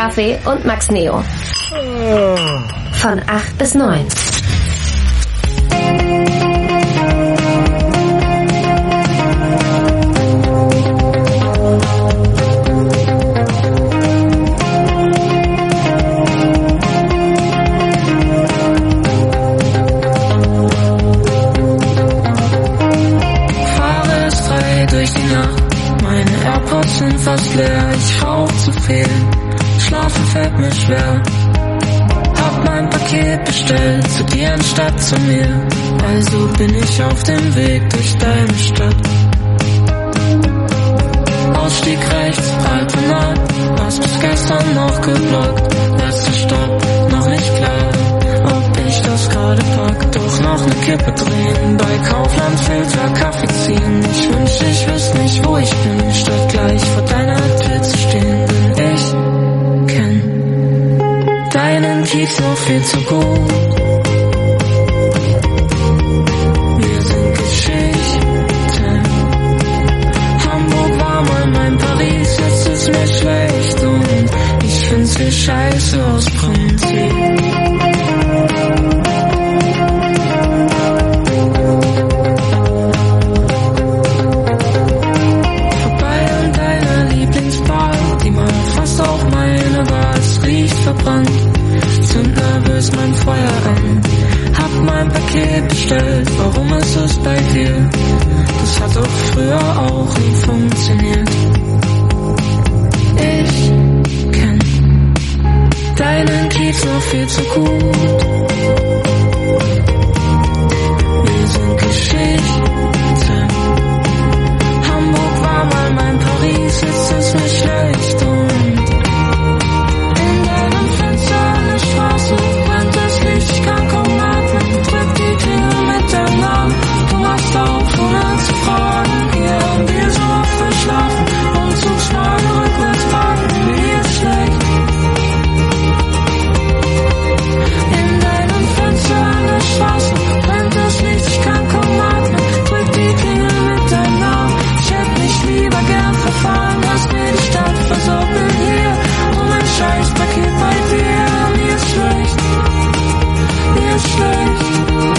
Kaffee und Max Neo. Von 8 bis 9. Durch die Nacht, meine AirPods sind fast leer, ich rauch zu viel, schlafen fällt mir schwer. Hab mein Paket bestellt, zu dir anstatt zu mir, also bin ich auf dem Weg durch deine Stadt. Ausstieg rechts, Altona, was bis gestern noch geblockt, letzter Stopp, noch nicht klar, ob ich das gerade pack, doch noch ne Kippe drehen, bei Kaufland Filter Kaffee ziehen, ich wünschte, ich wüsste nicht, wo ich bin, statt gleich vor deiner Tür zu stehen, denn ich kenn deinen Kiez noch viel zu gut. Wir sind Geschichten, Hamburg war mal mein Paris, jetzt ist mir schlecht und ich find's hier scheiße aus Prinzip. Verbrannt, ich zünd nervös mein Feuer an, hab mein Paket bestellt, warum ist es bei dir? Das hat doch früher auch nie funktioniert. Ich kenn deinen Kiez noch viel zu gut. Wir sind Geschichten, Hamburg war mal mein Paris, jetzt ist mir schlecht und brennt das Licht, ich kann kaum atmen, drück die Klingel mit deinem Namen, du machst auf, ohne zu fragen, hier haben wir so oft verschlafen, Umzugswagen rückwärts parken, mir ist schlecht. In deinem Fenster an der Straße brennt das Licht, ich kann kaum atmen, drück die Klingel mit deinem Namen, ich hätt mich lieber gern verfahren, lass mir die Stadt versorgen hier, und mein Scheißpaket bei dir. Mir ist schlecht, mir ist schlecht.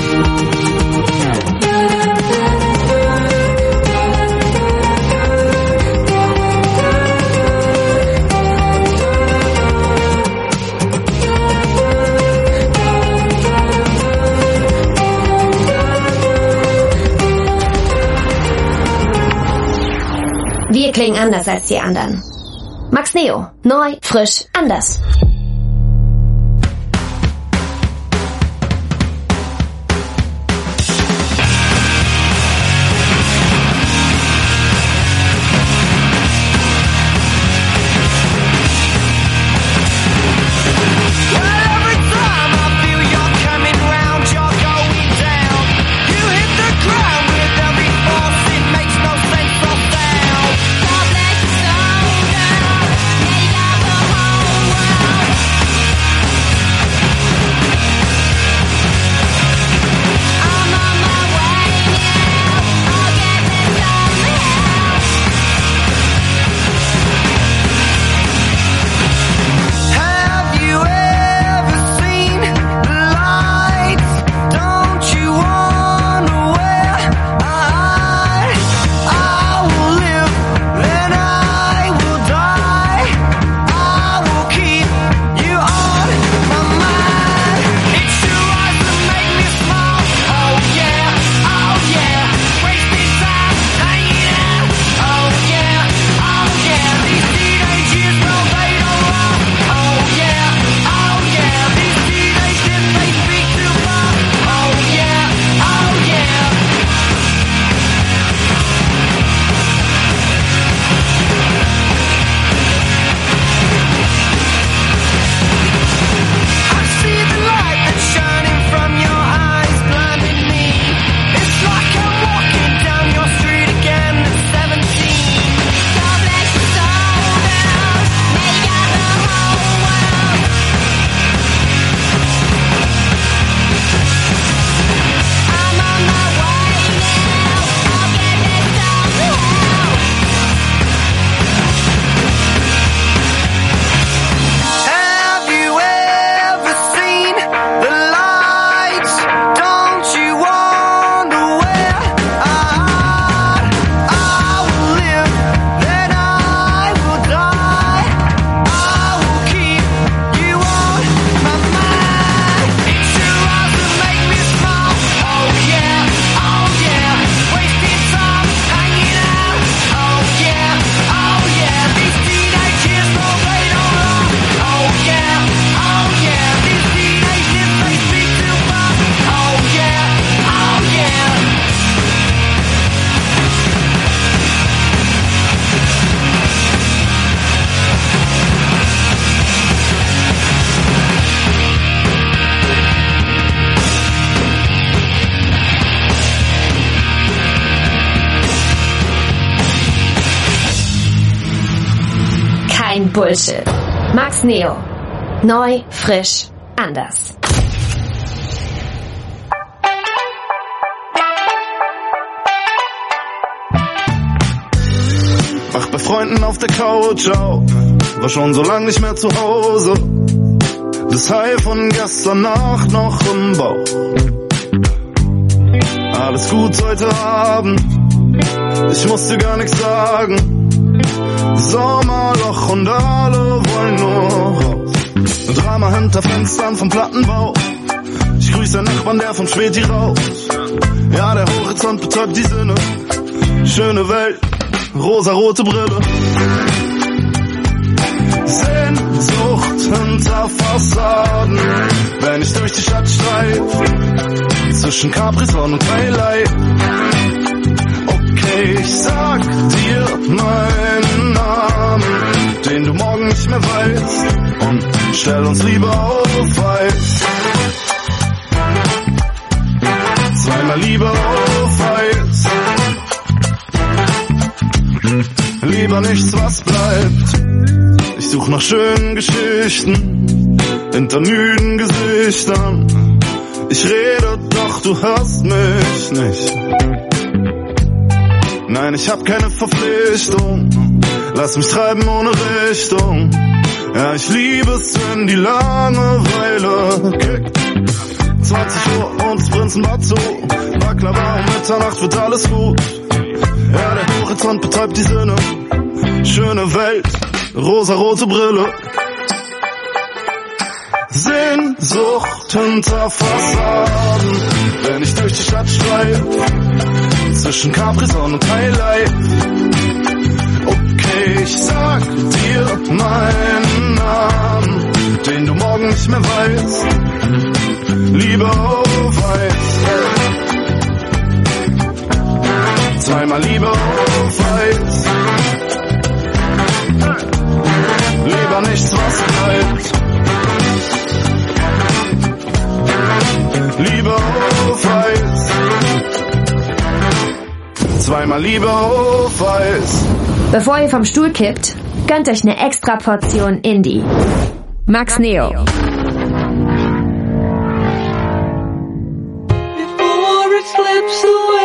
Wir klingen anders als die anderen. Max Neo, neu, frisch, anders. God bless your soul, girl. Yeah, you got the whole world. Bullshit. Max Neo. Neu, frisch, anders. Wach bei Freunden auf der Couch auf, war schon so lang nicht mehr zu Hause. Das High von gestern Nacht noch im Bauch. Alles gut heute Abend, ich musste gar nichts sagen. Sommerloch und alle wollen nur raus. Ein Drama hinter Fenstern vom Plattenbau. Ich grüße den Nachbarn, der vom Späti raus. Ja, der Horizont betäubt die Sinne. Schöne Welt, rosarote Brille. Sehnsucht hinter Fassaden, wenn ich durch die Stadt streif, zwischen Capri-Sonne und Highlight. Okay, ich sag dir meinen Namen, den du morgen nicht mehr weißt, und stell uns lieber auf Eis. Zweimal lieber auf Eis. Lieber nichts, was bleibt. Ich such nach schönen Geschichten hinter müden Gesichtern. Ich rede, doch du hörst mich nicht. Nein, ich hab keine Verpflichtung. Lass mich treiben ohne Richtung. Ja, ich liebe es, wenn die Langeweile kickt. 20 Uhr und es Prinzenbad zu. Baklava um Mitternacht wird alles gut. Ja, der Horizont betäubt die Sinne. Schöne Welt, rosarote Brille. Sehnsucht hinter Fassaden, wenn ich durch die Stadt streif, zwischen Capri-Sonne und Highlight. Okay, ich sag dir meinen Namen, den du morgen nicht mehr weißt. Lieber auf Eis. Zweimal lieber auf Eis. Lieber nichts, was bleibt. Lieber auf Eis. Zweimal lieber auf Eis. Bevor ihr vom Stuhl kippt, gönnt euch eine extra Portion Indie. Max Neo. Before it slips away.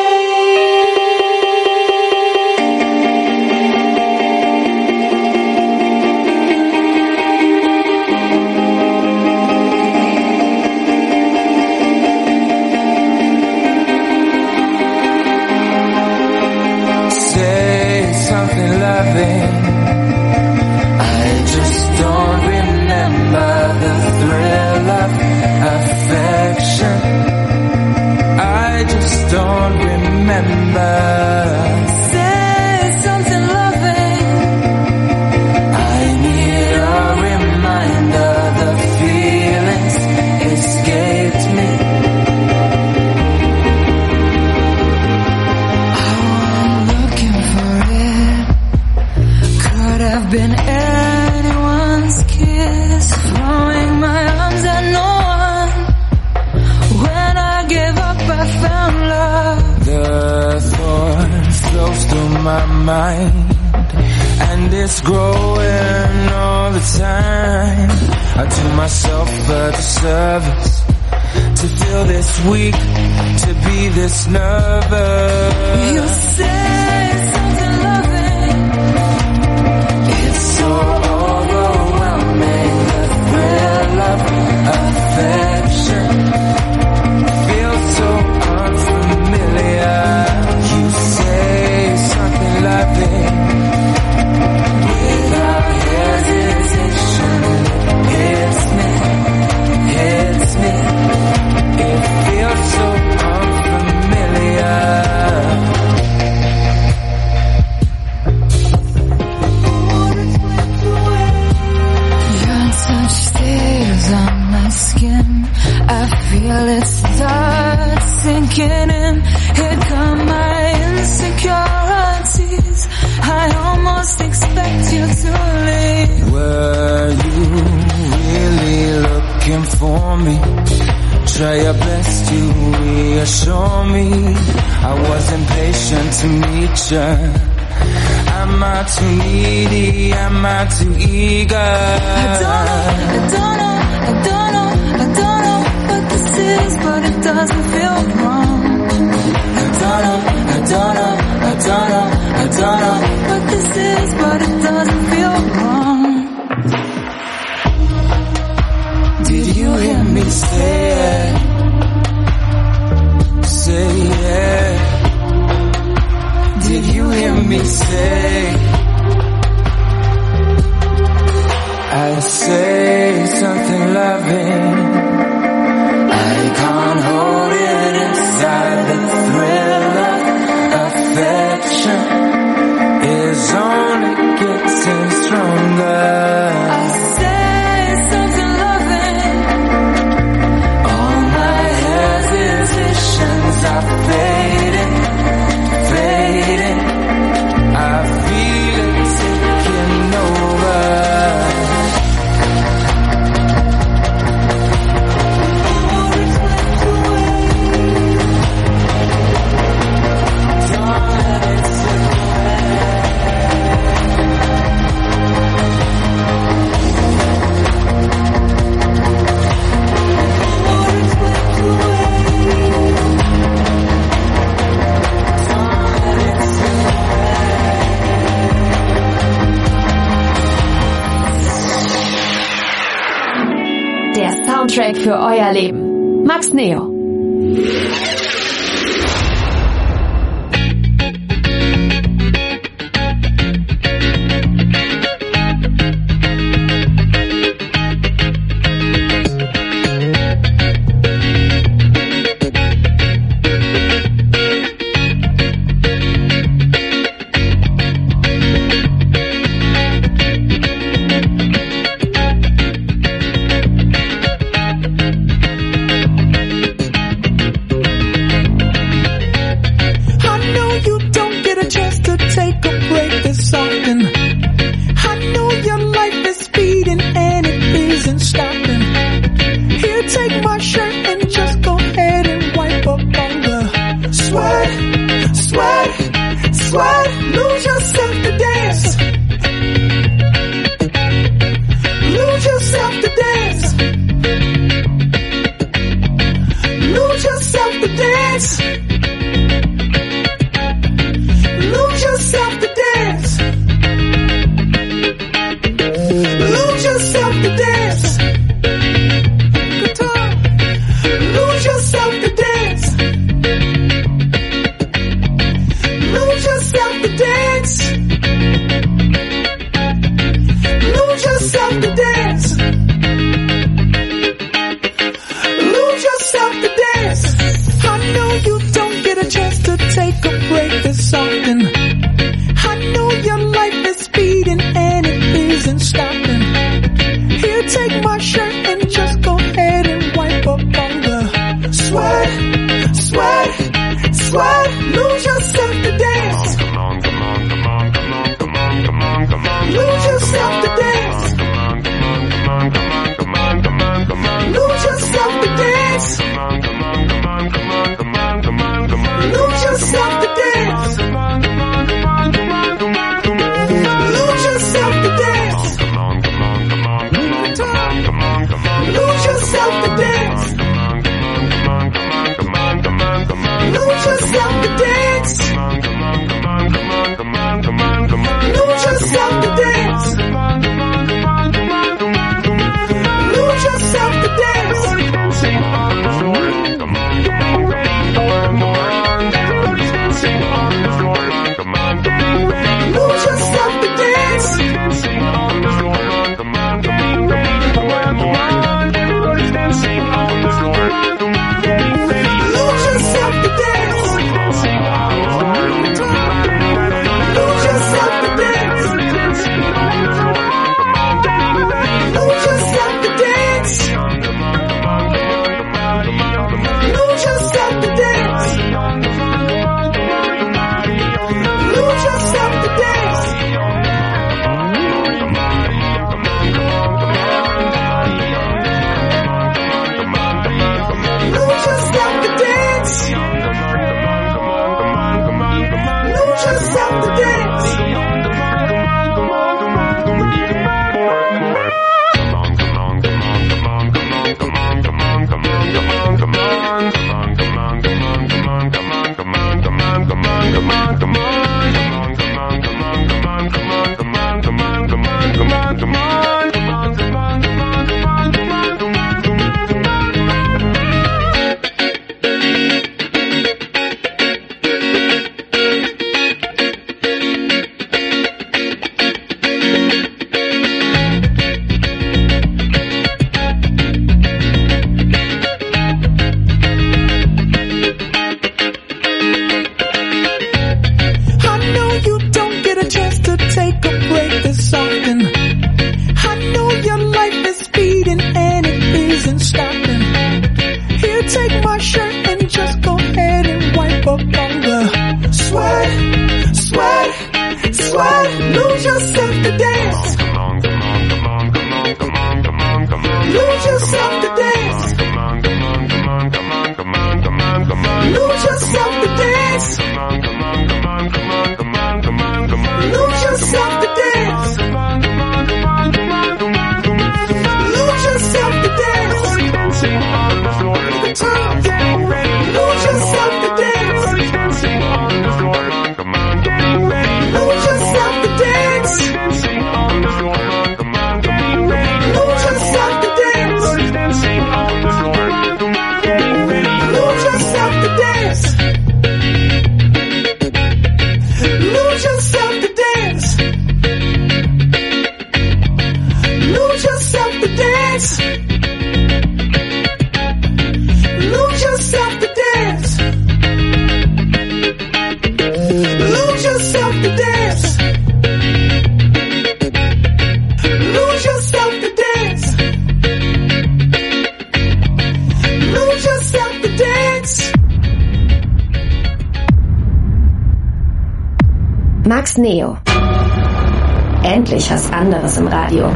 I just don't remember the thrill of affection. I just don't remember. Say something loving. I need a reminder. The feelings escaped me. I'm looking for it. Could have been anyone's kiss, throwing my arms at no one. When I gave up, I found love. The thought flows through my mind, and it's growing all the time. I do myself a disservice to feel this weak, to be this nervous. You say something loving. It's so overwhelming, the thrill of affection feels so unfamiliar. You say something loving without hesitation. Hits me, it feels so unfamiliar. On my skin, I feel it start sinking in. Here come my insecurities. I almost expect you to leave. Were you really looking for me? Try your best to reassure me. I was impatient to meet you. Am I too needy? Am I too eager? I don't know what this is, but it doesn't feel wrong. I don't know what this is, but it doesn't feel wrong. Did you hear me say it? Say it. Did you hear me say? I say something loving. I can't hold it inside. The thrill of affection is only getting stronger. I say something loving. All my hesitations are fading, fading. I feel it taking over. Der Soundtrack für euer Leben. Max Neo. Max Neo. Endlich was anderes im Radio.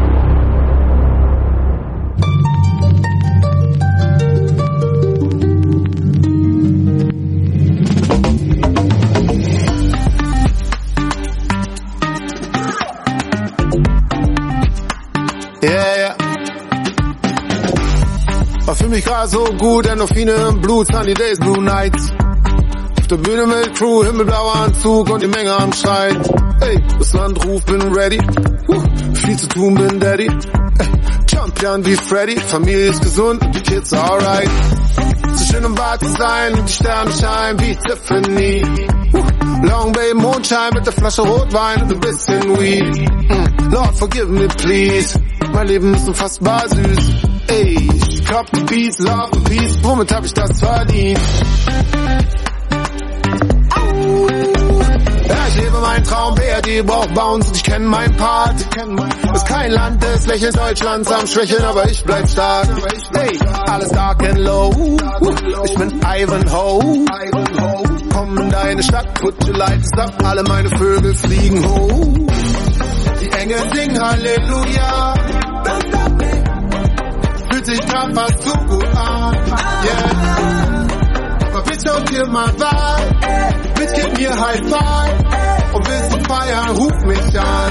Fühl mich grad so gut, Endorphine im Blut, Sunny Days, Blue Nights. Auf der Bühne mit Crew, himmelblauer Anzug und die Menge am Schreien. Hey, das Land ruft, bin ready. Viel zu tun, bin Daddy. Champion wie Freddy, Familie ist gesund und die Kids are alright. So schön im Bad zu sein und die Sterne scheinen wie Tiffany. Long Bay Mondschein mit der Flasche Rotwein und ein bisschen Weed. Lord, forgive me please, mein Leben ist unfassbar süß. Ey, ich klopp die Beats, love and peace, womit hab ich das verdient? Ja, ich lebe meinen Traum, BRD braucht Bounce und ich kenn meinen Part. Ist kein Land des Lächelns Deutschlands am Schwächeln, aber ich bleib stark. Hey, alles dark and low, ich bin Ivanhoe. Komm in deine Stadt, put your lights up, alle meine Vögel fliegen hoch. Die Engel singen Halleluja. Fühlt sich grad fast zu gut an, yeah. Aber bitte und dir mal Wahl, bitte gib mir High Five. Und willst du feiern, ruf mich an,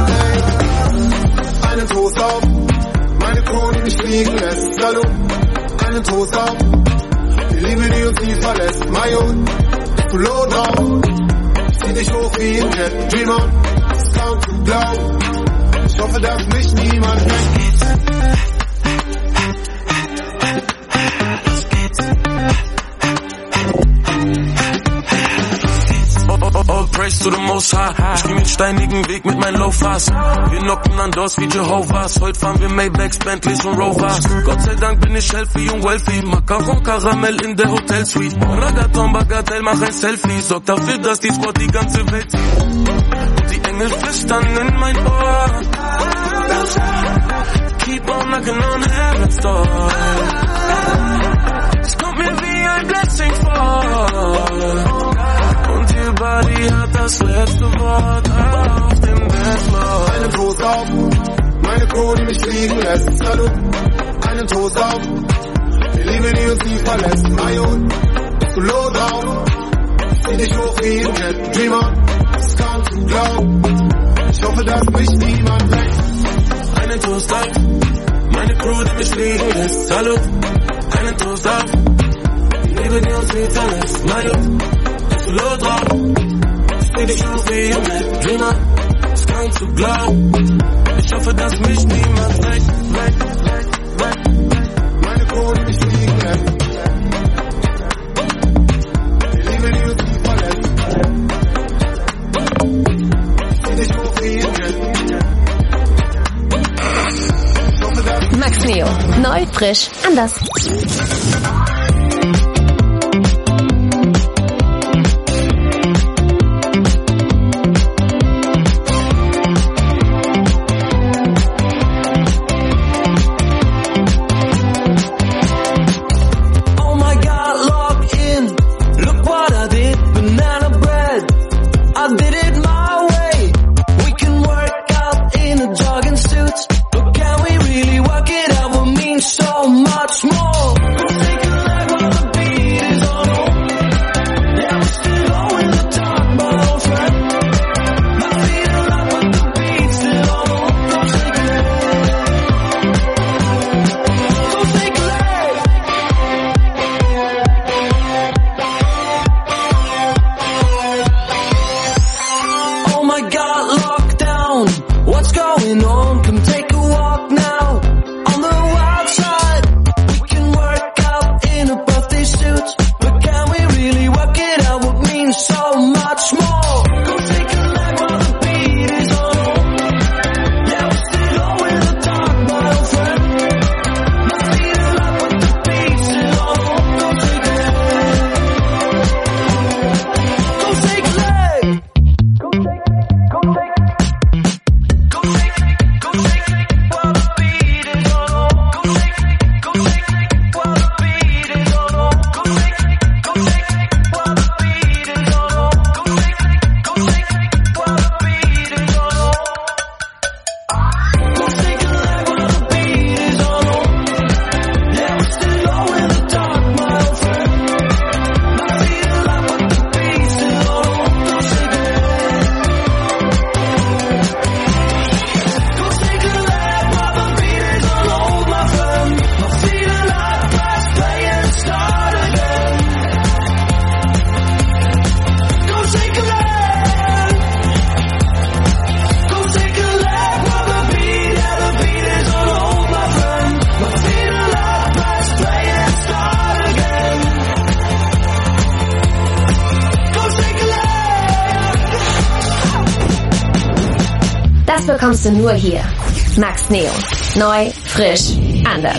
hey. Einen Toast auf, meine Crew, die mich fliegen lässt, Salud. Einen Toast auf, die Liebe, die uns nie verlässt, Mayon, Pullo drauf. Zieh dich hoch wie ein Cat, Dream on, es kaum zu glauben. Ich hoffe, dass mich niemand kennt. All praise to the most high. Ich geh mit steinigen Weg mit meinen Loafers. Wir knocken an Doors wie Jehovahs. Heute fahren wir Maybachs, Bentleys und Rovers. Gott sei Dank bin ich healthy und wealthy. Macaron, Karamell in der Hotelsuite. Ragaton, Bagatell, mach ein Selfie. Sorg dafür, dass die Squad die ganze Welt sieht. Und die Engel flüstern in mein Ohr. Keep on knocking on heaven's door. Es kommt mir wie ein Blessing vor. Und ihr Body hat das letzte Wort auf dem Deathlock. Einen Toast auf, meine Crew, die mich fliegen lässt, Salud. Einen Toast auf, die Liebe, die uns nie verlässt, Mayon, Pullo drauf. Zieh dich hoch wie ein Cat, Dream on, es kaum zu glauben. Ich hoffe, dass mich niemand weckt. Einen Toast auf, meine Crew, die mich fliegen lässt, Salud. Einen Toast auf, die Liebe, die uns nie verlässt, Mayon, Pullo drauf. Zieh dich hoch wie ein Cat, Dream on, es kaum zu glauben. Ich hoffe, dass mich niemand weckt. Meine Crew, die mich fliegen lässt. Die Liebe, die uns nie verlässt. Zieh dich hoch wie ein Cat. Ich hoffe, dass Max Neo. Neu, frisch, anders. So much more. Take a bekommst du nur hier. Max Neo. Neu, frisch, anders.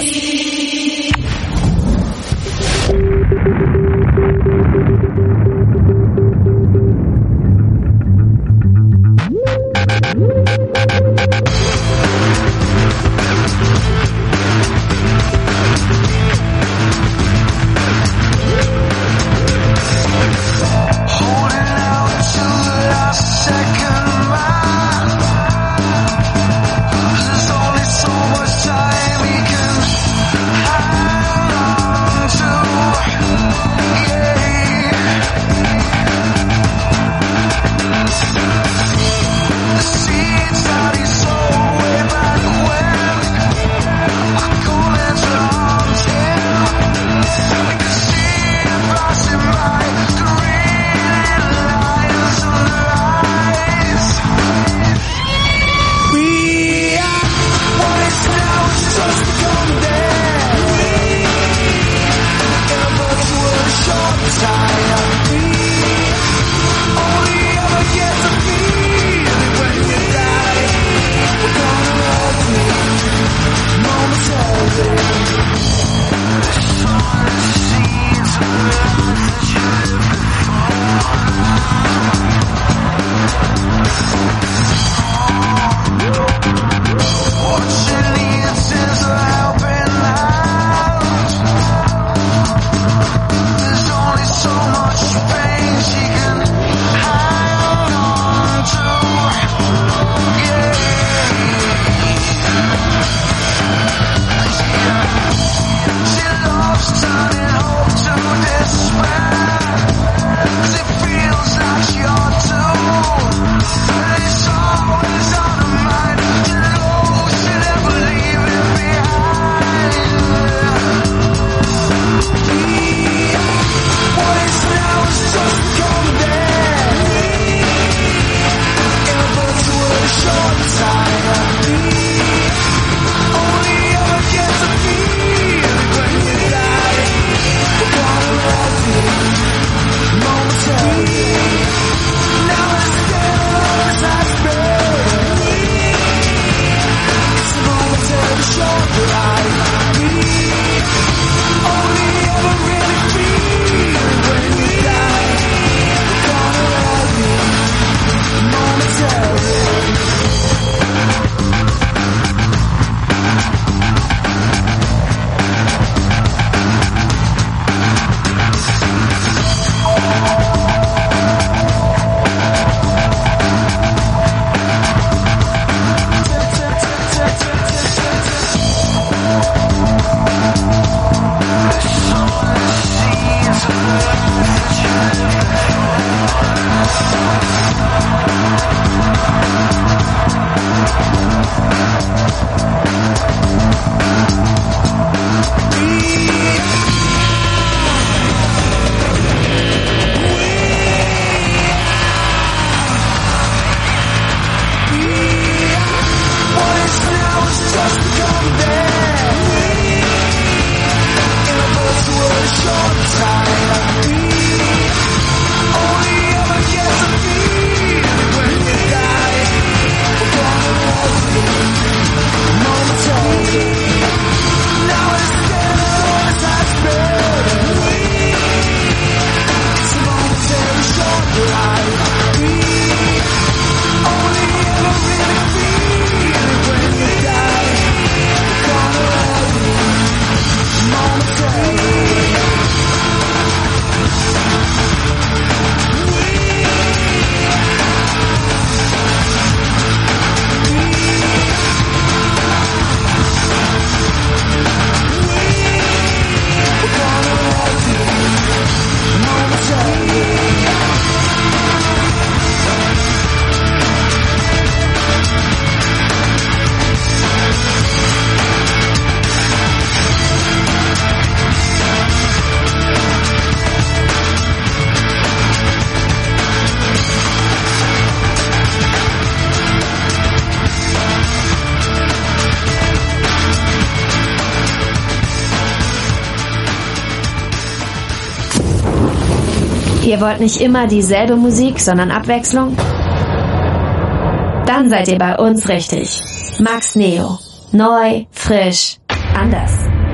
Ihr wollt nicht immer dieselbe Musik, sondern Abwechslung? Dann seid ihr bei uns richtig. Max Neo. Neu, frisch, anders.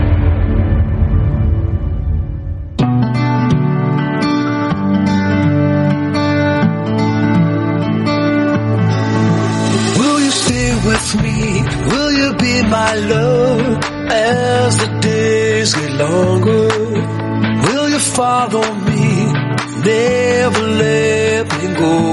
Will you stay with me? Will you be my love as the days get longer? Will you follow me? Never let me go.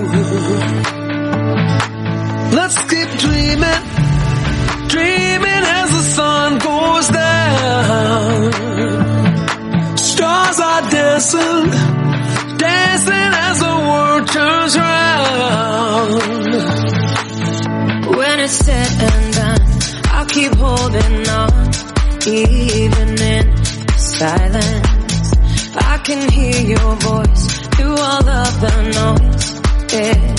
Let's keep dreaming, dreaming as the sun goes down. Stars are dancing, dancing as the world turns round. When it's said and done, I'll keep holding on, even in silence. I can hear your voice through all of the noise. Yeah.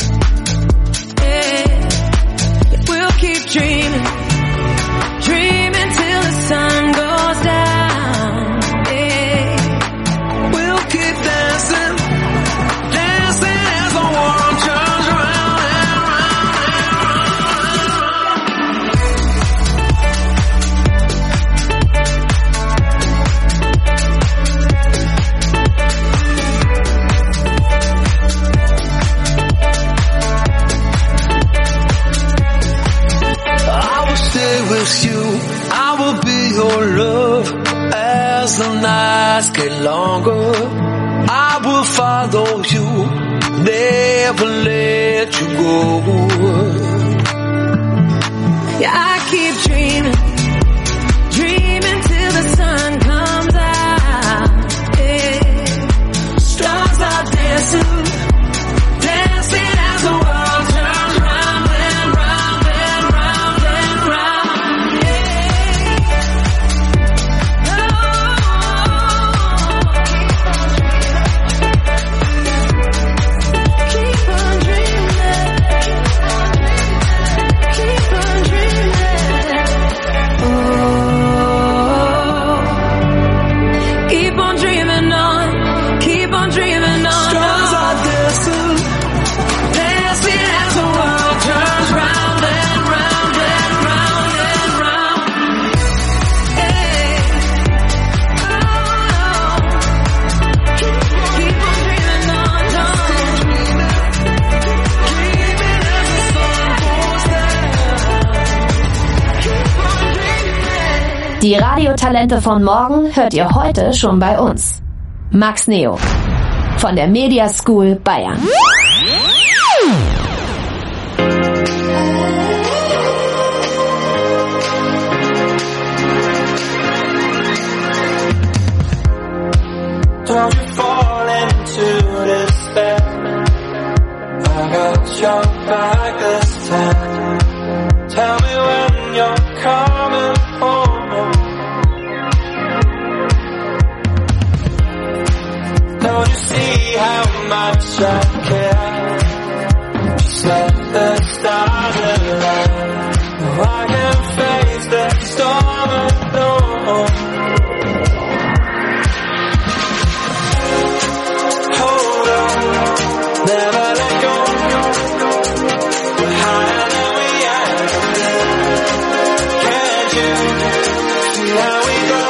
We'll keep dreaming, dreaming till the sun goes down. Yeah. We'll keep dancing, dancing as the world turns round and round with you, I will be your love as the nights get longer. I will follow you, never let you go. Yeah, I keep dreaming, dreaming till the sun comes out. Yeah. Stars are dancing, dancing as the world turns round and round and round and round. Die Radiotalente von morgen hört ihr heute schon bei uns. Max Neo von der Media School Bayern. Don't you fall into despair. I got your back this time. Tell me when you're coming home. Don't you see how much I care? Just let the stars align. Oh, I can face the storm alone. Hold on, never let go. We're higher than we are. Can't you see how we go?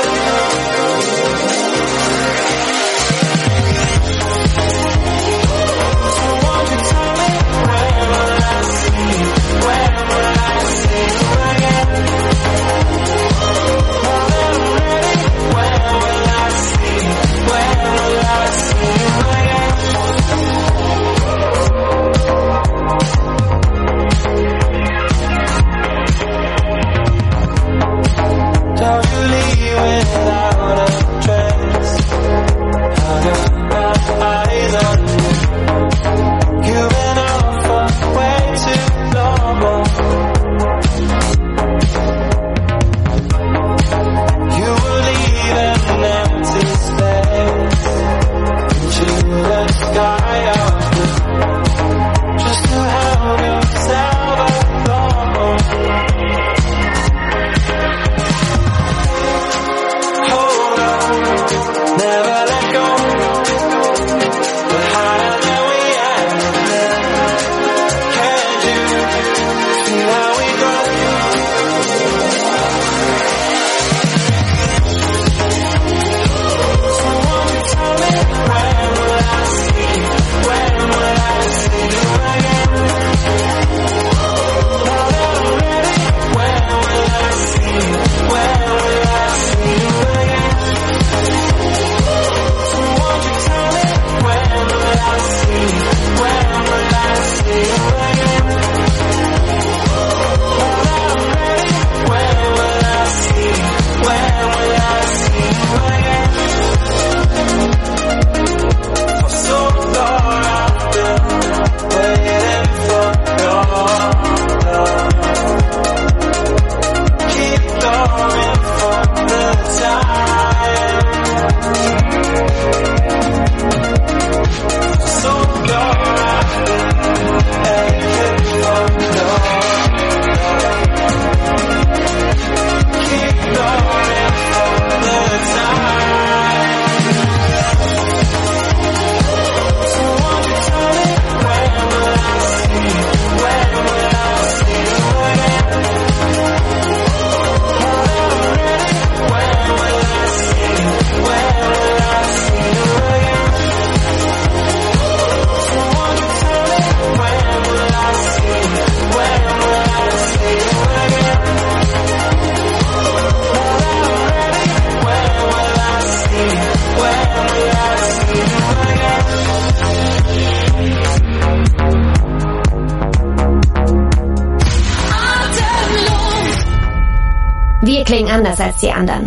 Wir klingen anders als die anderen.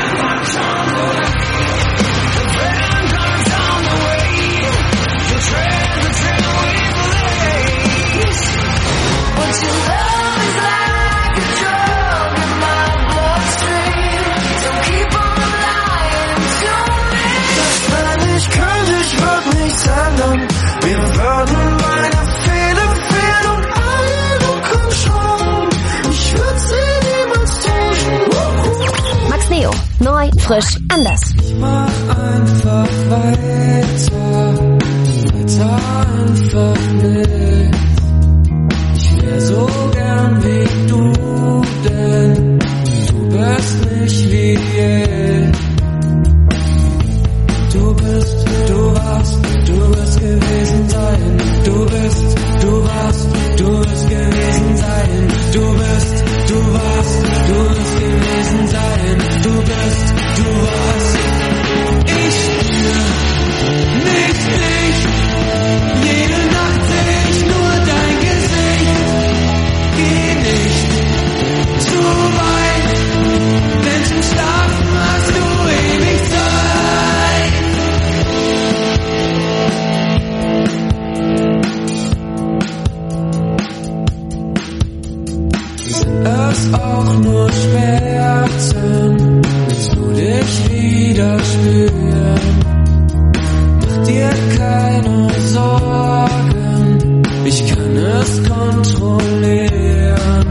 Wir würden meine Fehler fehlen und Eindruck schon. Ich würde sie niemals täuschen. Max Neo, neu, frisch, anders. Ich mach einfach weiter einfach nicht. Ich wär so gern wie du, denn du bist nicht wie ich. Du bist, du warst, du wirst gewesen sein. Du bist, du warst, du wirst gewesen sein. Du bist, du warst, du wirst gewesen sein. Du bist, du warst. Ich spür nicht dich. Jede Nacht seh ich nur dein Gesicht. Geh nicht zu weit, denn zum Schlafen hast du ewig Zeit. Es auch nur Schmerzen, willst du dich wieder spüren? Mach dir keine Sorgen, ich kann es kontrollieren.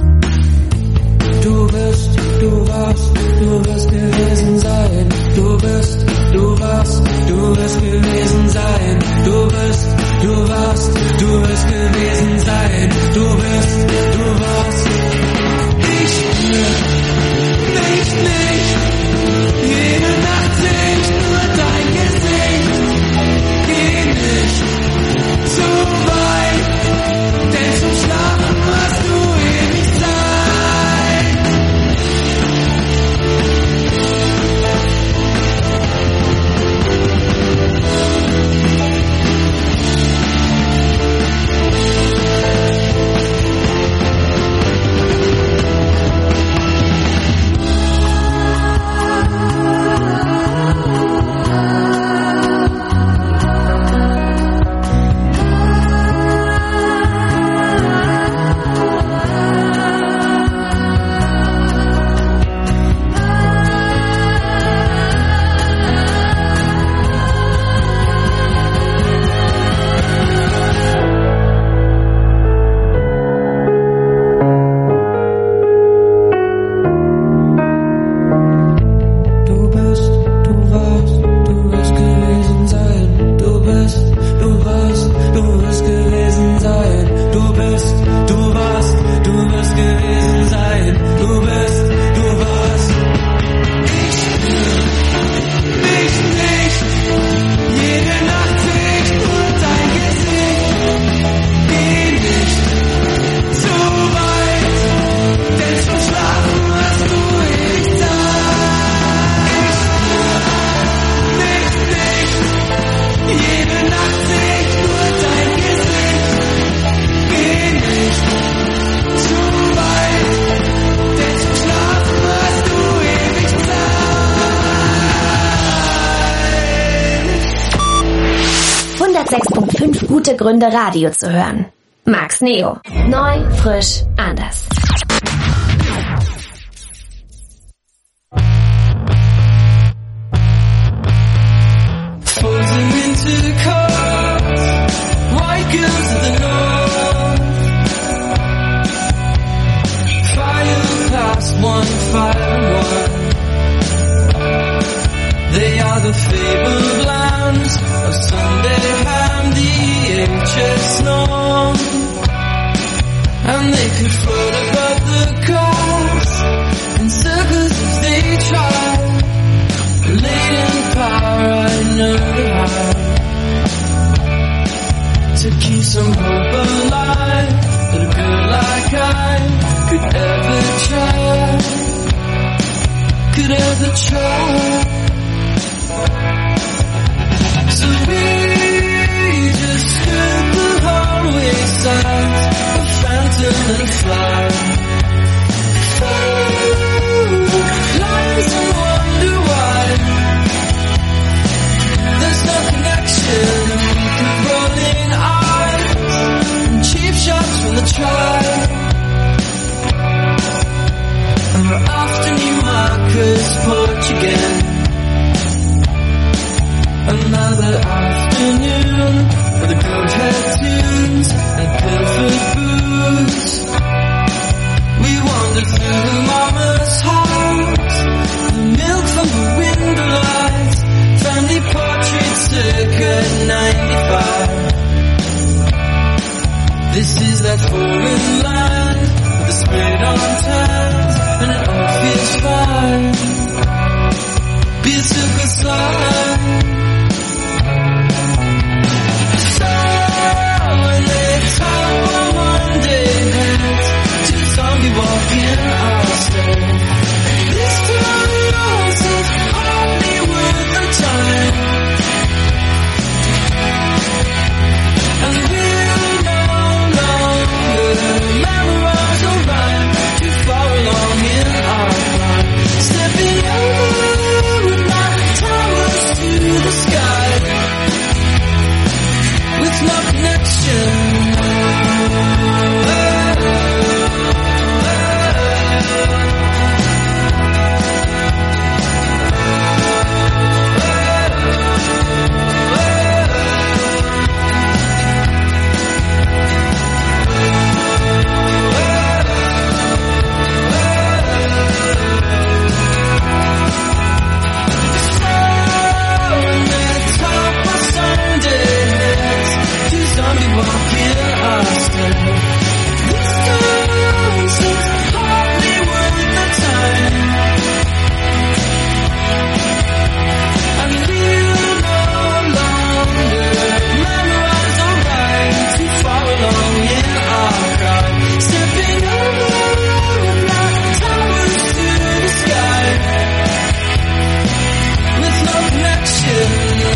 Du bist, du warst, du wirst gewesen sein. Du bist, du warst, du wirst gewesen sein. Du bist, du warst, du wirst gewesen sein. Du bist, du warst. Ich spür nicht. Jede Nacht seh ich nur dein Gesicht. Geh nicht zu weit, denn zum Schlafen hast du ewig Zeit. Gute Gründe, Radio zu hören. Max Neo. Neu, frisch, anders. They are the fabled lands of Sundayham, the ancient snow, and they could float above the coast in circles if they tried. Latent power I know how to keep some hope alive, that a girl like I could ever try. So we just stood the hallway signs, a phantom and a fire. guys fall in line with the spit on turns, and it all feels fine. Be a silver slide. So when they talk on Monday nights to the zombie walking Austin, this time it all seems hardly worth the time. And we'll no longer memorize or rhyme too far along in our climb. Stepping over with my towers to the sky, with no connection. Zombie walking Austin. This time seems hardly worth the time. And we'll no longer memorize or rhyme too far along in our crime. Stepping over our towers to the sky, with no connection.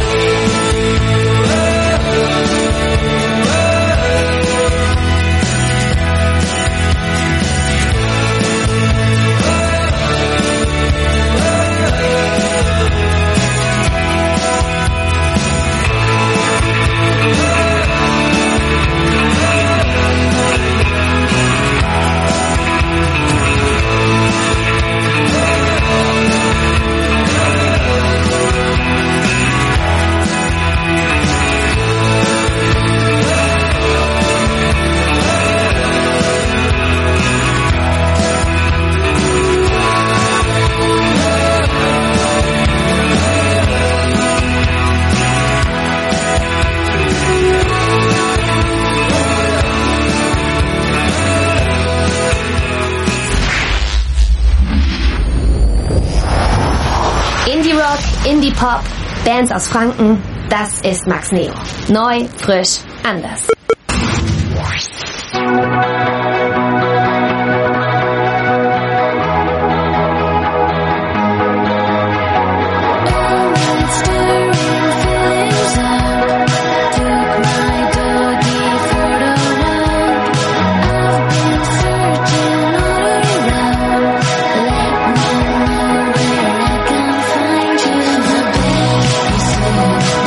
Indie-Rock, Indie-Pop, Bands aus Franken, das ist Max Neo. Neu, frisch, anders.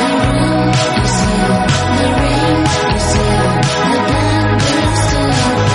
The ring, you see, the blackbird still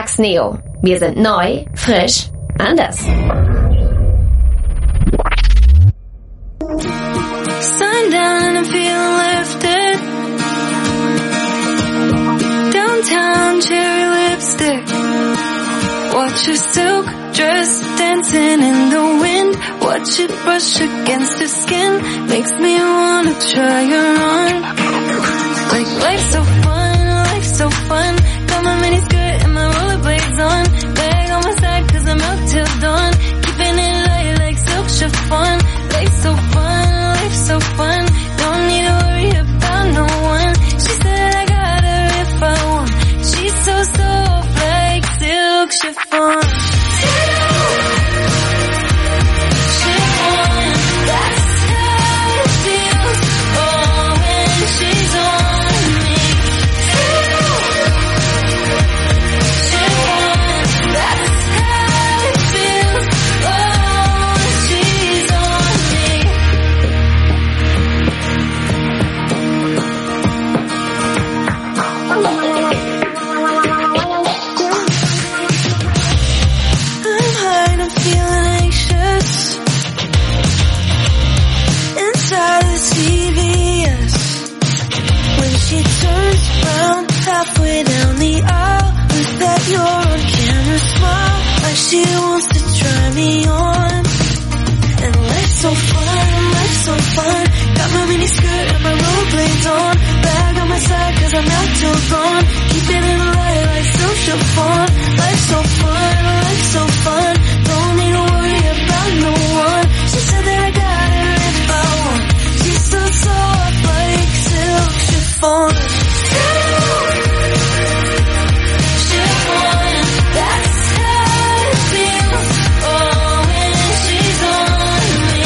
Max Neo. Wir sind neu, frisch, anders. Sundown and I'm feeling lifted. Downtown cherry lipstick. Watch your silk dress dancing in the wind. Watch it brush against your skin. Makes me wanna try her on. Like life's so fun. Got my mini skirt and my rollerblades on. Bag on my side 'cause I'm out till dawn. Keeping it light like silk chiffon. Life's so fun. Don't need to worry about no one. She said I got her if I want. She's so soft like silk chiffon. Chiffon, that's how it feels. Oh, when she's on me. Chiffon, that's how it feels. Oh, when she's on me. I'm high and I'm feeling anxious. Inside the CVS. When she turns around halfway down the aisle with that you're on camera smile, like she wants to try me on. And life's so fun. Got my mini skirt and my rollerblades on. Bag on my side 'cause I'm out till dawn. Keeping it light like silk chiffon. Life's so fun. Don't need to worry about no one. She said that I got her if I want. She's so soft like silk chiffon. Chiffon, that's how it feels. Oh, when she's on me.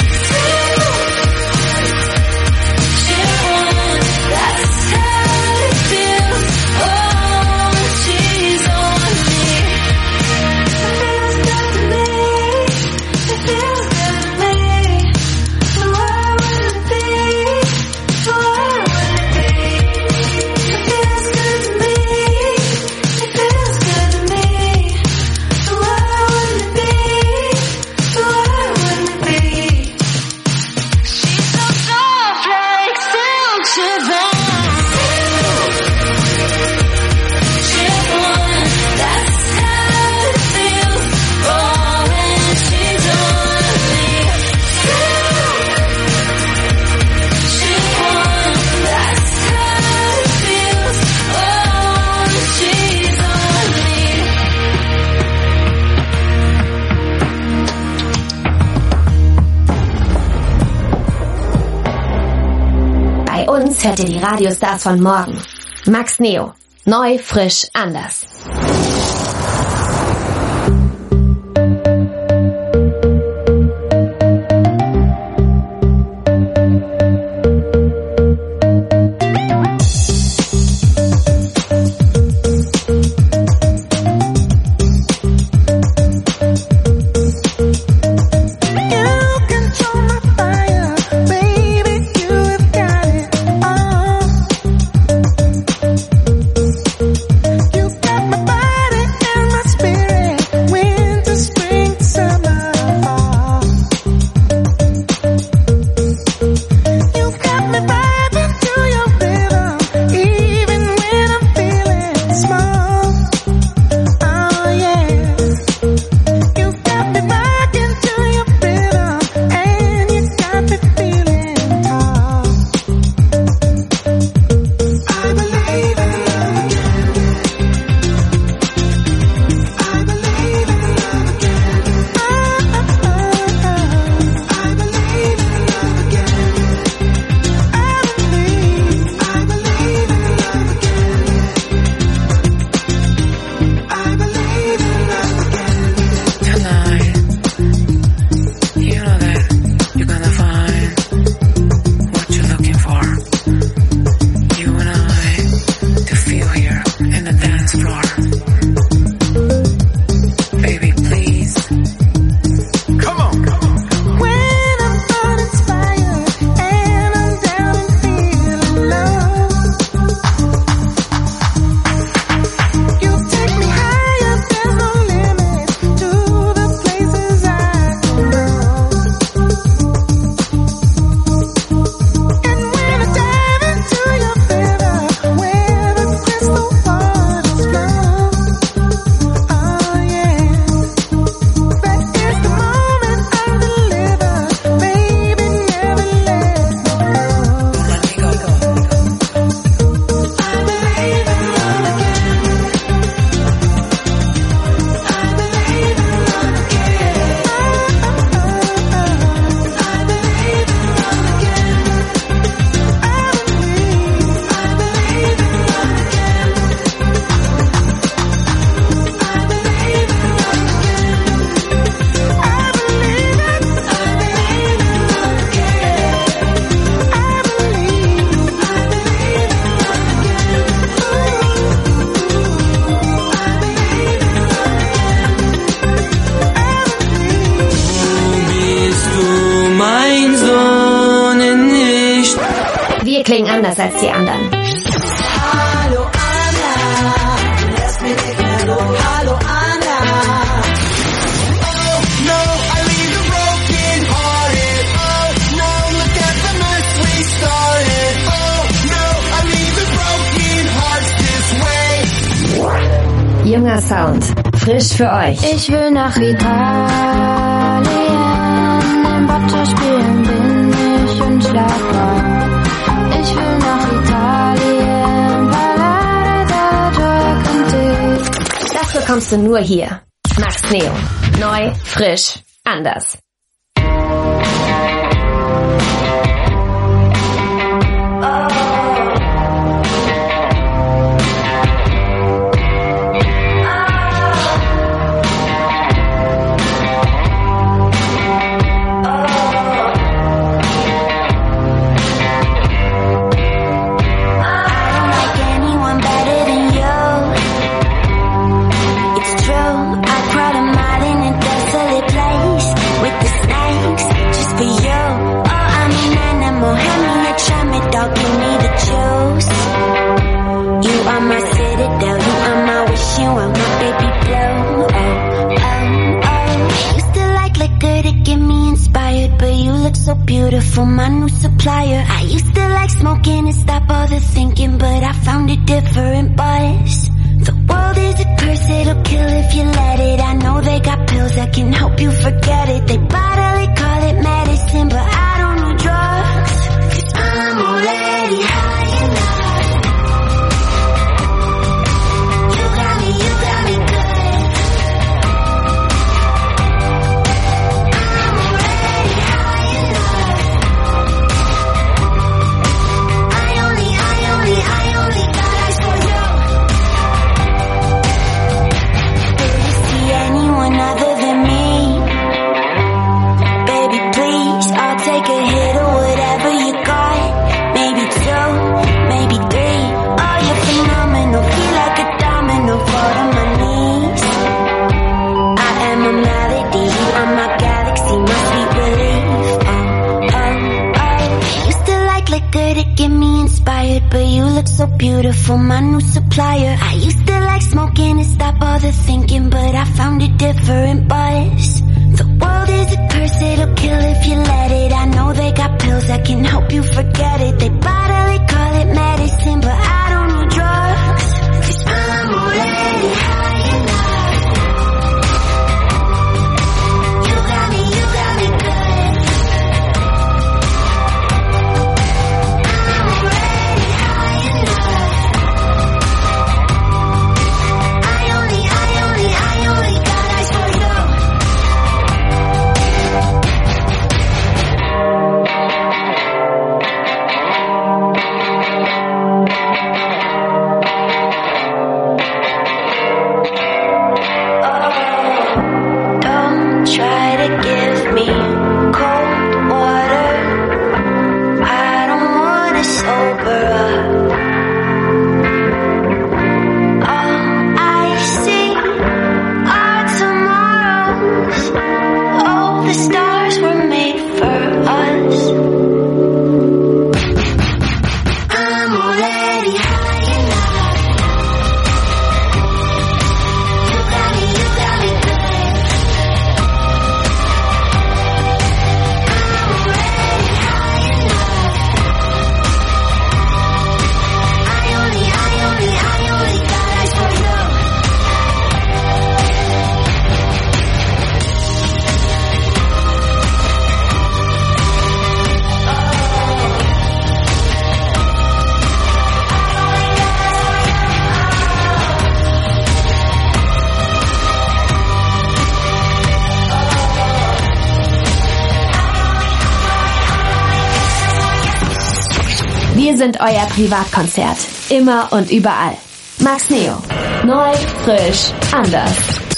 Chiffon, that's how it feels. Oh, when she's on me. It feels good to me. It feels good to me. So why wouldn't it be? So why wouldn't it be? It feels good to me. It feels good to me. So why wouldn't it be? So why wouldn't it be? She's so soft like silk chiffon. Chiffon, that's how it feels. Oh, when she's on me. Chiffon, that's how it feels. Oh, when she's on me. Bei uns hört ihr die Radiostars von morgen. Max Neo. Neu, frisch, anders. You control my fire, baby, you have got it all. You got anders als die anderen. Hallo Anna, lass mich nicht mehr go. Hallo Anna. Oh no, I leave the broken hearted. Oh no, look at the mess we started. Oh no, I leave the broken hearts this way. Junger Sound, frisch für euch. Ich will nach Italien, im Boccia spielen bin ich unschlagbar. Ich will nach Italien, Ballade della Conti. Das bekommst du nur hier. Max Neo. Neu, frisch, anders. So beautiful, my new supplier. I used to like smoking and stop all the thinking, but I found a different buzz. The world is a curse, it'll kill if you let it. I know they got pills that can help you forget it. They bodily call it medicine, but I don't need drugs, 'cause I'm already high enough. You got me good. But you look so beautiful, my new supplier. I used to like smoking and stop all the thinking, but I found a different buzz. The world is a curse, it'll kill if you let it. I know they got pills that can help you forget it. They bodily call it medicine, but I don't need drugs, 'cause I'm already high enough. You got me good. Wir sind euer Privatkonzert. Immer und überall. Max Neo. Neu, frisch, anders.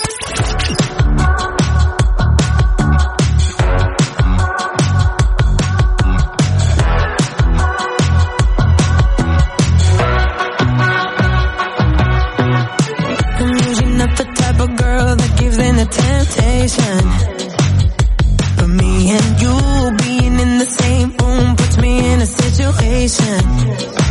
Temptation, but me and you being in the same room puts me in a situation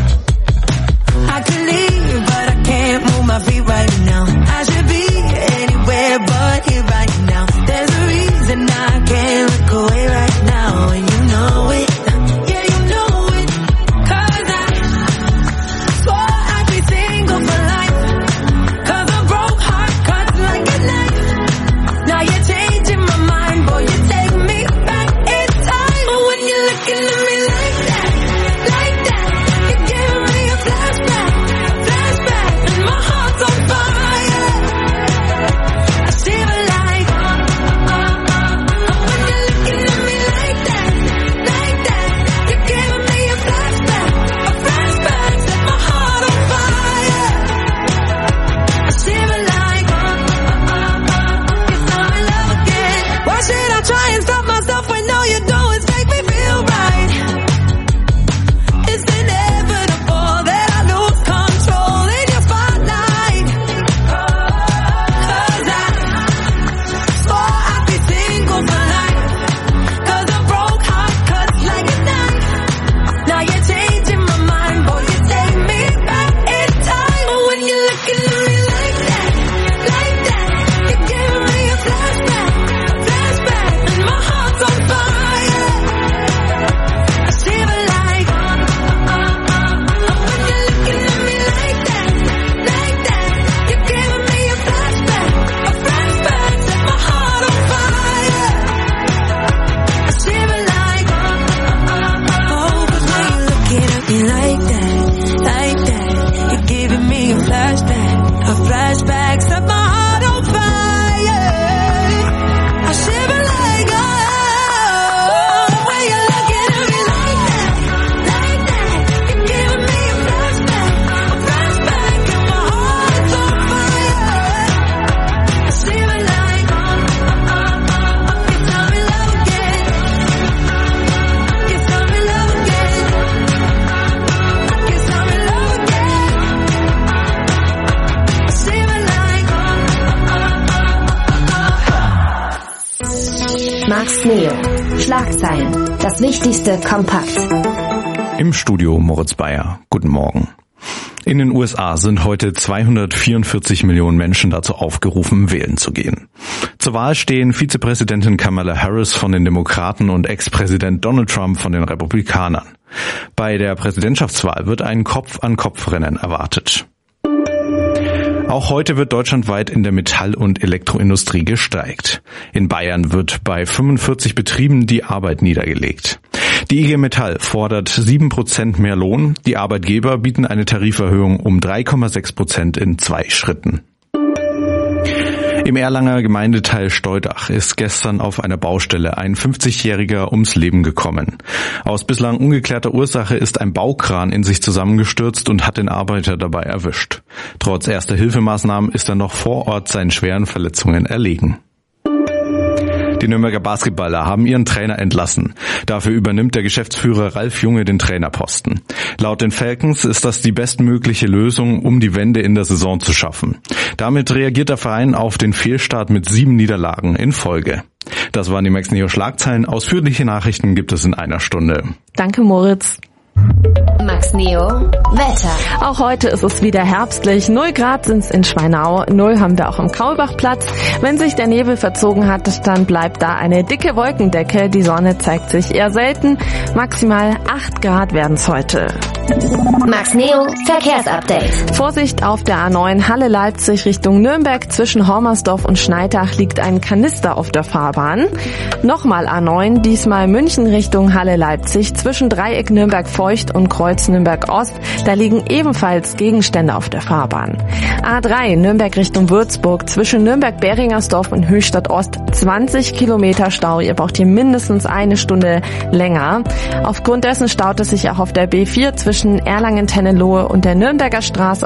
Max Neo. Schlagzeilen. Das Wichtigste kompakt. Im Studio Moritz Bayer. Guten Morgen. In den USA sind heute 244 Millionen Menschen dazu aufgerufen, wählen zu gehen. Zur Wahl stehen Vizepräsidentin Kamala Harris von den Demokraten und Ex-Präsident Donald Trump von den Republikanern. Bei der Präsidentschaftswahl wird ein Kopf-an-Kopf-Rennen erwartet. Auch heute wird deutschlandweit in der Metall- und Elektroindustrie gestreikt. In Bayern wird bei 45 Betrieben die Arbeit niedergelegt. Die IG Metall fordert 7% mehr Lohn. Die Arbeitgeber bieten eine Tariferhöhung um 3,6% in 2 Schritten. Im Erlanger Gemeindeteil Steudach ist gestern auf einer Baustelle ein 50-Jähriger ums Leben gekommen. Aus bislang ungeklärter Ursache ist ein Baukran in sich zusammengestürzt und hat den Arbeiter dabei erwischt. Trotz erster Hilfemaßnahmen ist er noch vor Ort seinen schweren Verletzungen erlegen. Die Nürnberger Basketballer haben ihren Trainer entlassen. Dafür übernimmt der Geschäftsführer Ralf Junge den Trainerposten. Laut den Falcons ist das die bestmögliche Lösung, um die Wende in der Saison zu schaffen. Damit reagiert der Verein auf den Fehlstart mit 7 Niederlagen in Folge. Das waren die Max Neo Schlagzeilen. Ausführliche Nachrichten gibt es in einer Stunde. Danke, Moritz. Max Neo, Wetter. Auch heute ist es wieder herbstlich. 0 Grad sind's in Schweinau, 0 haben wir auch im Kaulbachplatz. Wenn sich der Nebel verzogen hat, dann bleibt da eine dicke Wolkendecke. Die Sonne zeigt sich eher selten. Maximal 8 Grad werden's heute. Max Neo, Verkehrsupdate. Vorsicht auf der A9 Halle-Leipzig Richtung Nürnberg. Zwischen Hormersdorf und Schneidach liegt ein Kanister auf der Fahrbahn. Nochmal A9, diesmal München Richtung Halle-Leipzig. Zwischen Dreieck Nürnberg-Feucht und Kreuz Nürnberg-Ost. Da liegen ebenfalls Gegenstände auf der Fahrbahn. A3 Nürnberg Richtung Würzburg. Zwischen Nürnberg-Beringersdorf und Höchstadt-Ost 20 Kilometer Stau. Ihr braucht hier mindestens eine Stunde länger. Aufgrund dessen staut es sich auch auf der B4 zwischen Erlangen-Tennelohe und der Nürnberger Straße